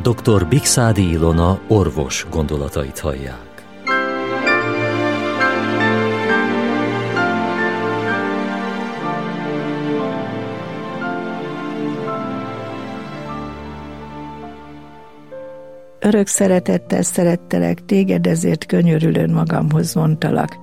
Dr. Bikszádi Ilona orvos gondolatait hallják. Örök szeretettel szerettelek téged, ezért könyörülőn magamhoz vontalak.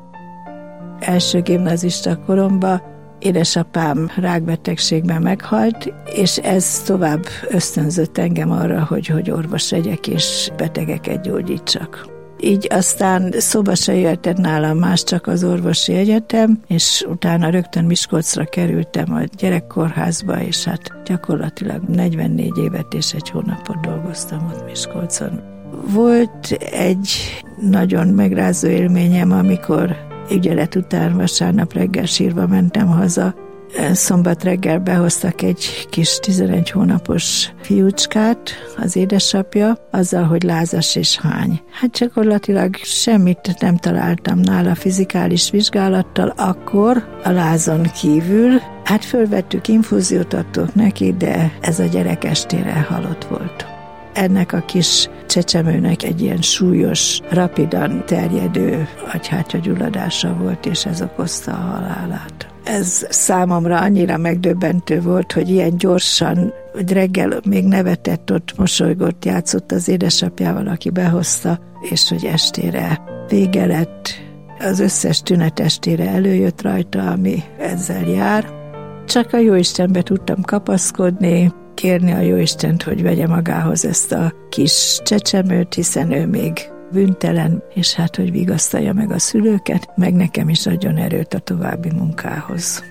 Első gimnazista koromban édesapám rákbetegségben meghalt, és ez tovább ösztönzött engem arra, hogy orvos legyek és betegeket gyógyítsak. Így aztán szóba se jöhetett nálam más, csak az orvosi egyetem, és utána rögtön Miskolcra kerültem a gyerekkórházba, és hát gyakorlatilag 44 évet és egy hónapot dolgoztam ott Miskolcon. Volt egy nagyon megrázó élményem, amikor ügyelet után vasárnap reggel sírva mentem haza. Szombat reggel behoztak egy kis 11 hónapos fiúcskát, az édesapja, azzal, hogy lázas és hány. Hát gyakorlatilag semmit nem találtam nála fizikális vizsgálattal, akkor a lázon kívül. Hát fölvettük, infúziót adtuk neki, de ez a gyerek estére halott volt. Ennek a kis csecsemőnek egy ilyen súlyos, rapidan terjedő agyhártyagyulladása volt, és ez okozta a halálát. Ez számomra annyira megdöbbentő volt, hogy ilyen gyorsan, hogy reggel még nevetett, ott mosolygott, játszott az édesapjával, aki behozta, és hogy estére vége lett. Az összes tünet estére előjött rajta, ami ezzel jár. Csak a Jóistenbe tudtam kapaszkodni, kérni a Jóistent, hogy vegye magához ezt a kis csecsemőt, hiszen ő még bűntelen, és hát, hogy vigasztalja meg a szülőket, meg nekem is adjon erőt a további munkához.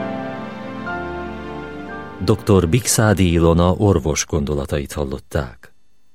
Dr. Bikszádi Ilona orvos gondolatait hallották.